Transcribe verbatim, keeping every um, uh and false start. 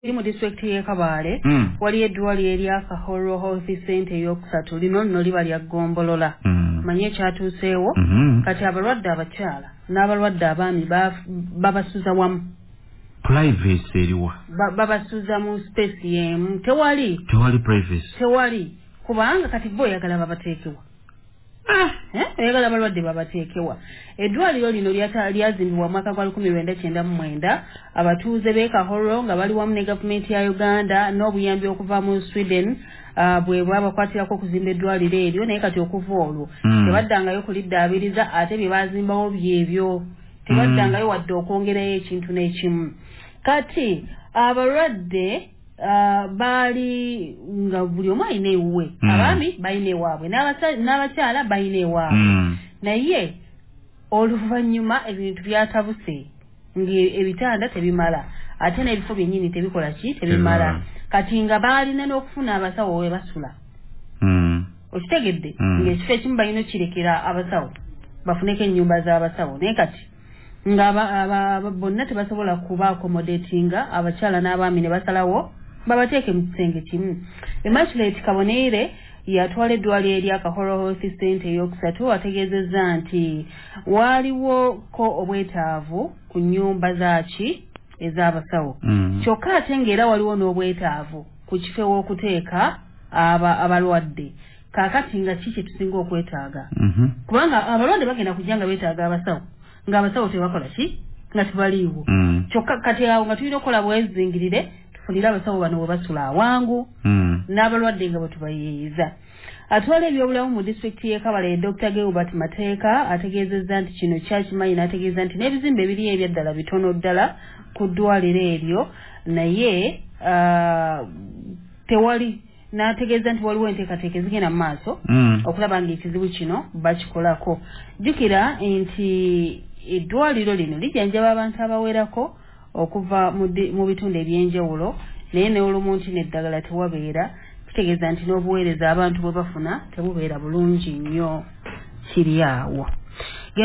mu district ye Kabale mm. wali eddwaliro erya Kahoro Health Center yokusatu lino nno liba lya Gombolola mm. manye kyatuuseewo mm -hmm. kati abalwadde abakyala n'abalwadde abaami babasuza wamu privacy eriwa babasuza mu space yemu tewali tewali privacy tewali kubanga kati bo yagala babateekewa eh yagala balwadde babateekewa eddwaliro lino lyazimbibwa mu mwaka gwa lukumi lwenda kyenda mu mwenda abatuuze b'e Kahoro nga bali wamu ne gavumenti ya Uganda n'obuyambi okuva mu Sweden uh, bwe bwabakwatirako okuzimba eddwaliro eryo naye kati okuva olwo mm. tebaddangayo kuliddaabiriza ate bye bazimbawo byebyo tebaddangayo wadde okwongerayo ekintu n'ekimu kati abalwadde Uh, bali nga buli omu alina ewuwe mm. abaami balina ewaabwe n'abakyala balina ewaabwe mm. naye oluvannyuma ebintu byatabuse ng'ebitanda tebimala ate n'ebifo byennyini tebikola ki tebimala mm. kati nga balina n'okufuna abasawo we basula mm. okitegedde mm. ng'ekifo ekimu balina kirekera abasawo bafuneko ennyumba z'abasawo naye kati nga bonna tebasobola kuba accommodatinga abakyala n'abaami ne basalawo babateeke mu kisenge kimu. Immaculate Kabonere yatwala eddwaliro erya Kahoro Health Center eyokusatu ategeezezza nti waaliwo ko obwetaavu ku nnyumba zaaki ez'abasawo mm. kyokka ate ng'era waliwo n'obwetaavu ku kifo w'okuteeka aba abalwadde kaakati nga ki kye tusinga okwetaaga mm -hmm. kubanga abalwadde bagenda kujja nga beetaaga abasawo ng'abasawo tebakola ki nga tebaliiwo mm. kyokka kati awo nga tulina okukola bwezingirire tufunire abasawo bano bwe basula awangu mm. n'abalwadde nga bwe tubayeeyeza atwala ebyobulamu mu disitulikiti y'e Kabale Doctor Gilbert Mateeka ategeezezza nti kino kyakimanyi n'ategeeza nti n'ebizimbe ebiri ebyaddala bitono ddala ku ddwaliro eryo naye uh, tewali n'ategeeza nti waliwo enteekateeka ezigenda mu maaso mm. okulaba ng'ekizibu kino bakikolako jjukira nti eddwaliro lino lijjanjaba abantu abawerako okuva mu bitundu ebyenjawulo naye n'olumu nti n'eddagala tewabeera kitegeeza nti n'obuweereza abantu bwe bafuna tebubeera bulungi nnyo kiri awo.